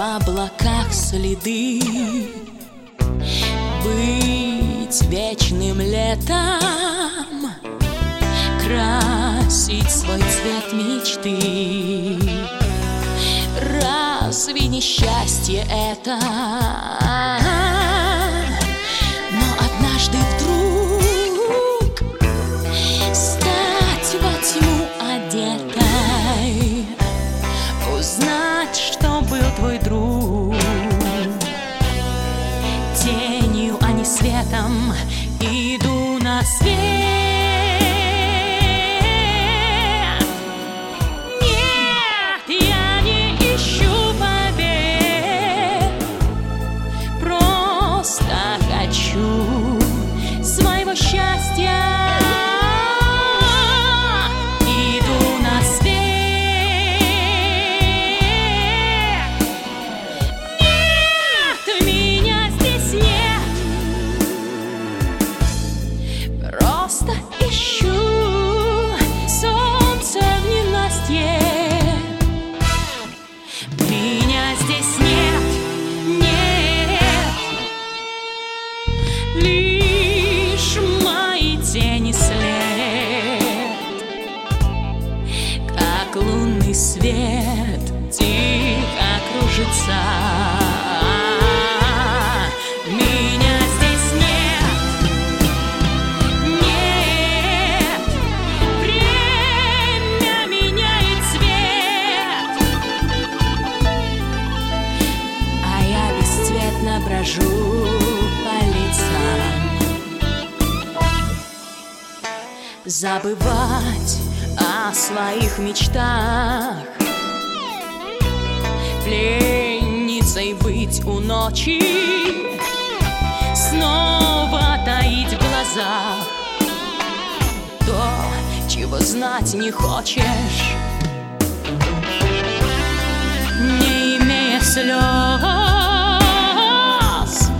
в облаках следы, быть вечным летом, красить свой цвет мечты. Разве не счастье это? Но однажды вдруг стать во тьму одетой, узнать, что был твой друг, тенью, а не светом, иду на свет. Нет, я не ищу побед, просто хочу своего счастья. Иду на свет. Нет, меня здесь нет, просто ищу солнце в ненастье. Меня здесь нет, нет, лишь мои тени след, как лунный свет тихо кружится. Меня здесь нет, нет, время меняет цвет, а я бесцветно брожу по лицам. Забывать о своих мечтах, пленницей быть у ночи, снова таить в глазах то, чего знать не хочешь, не имея слез.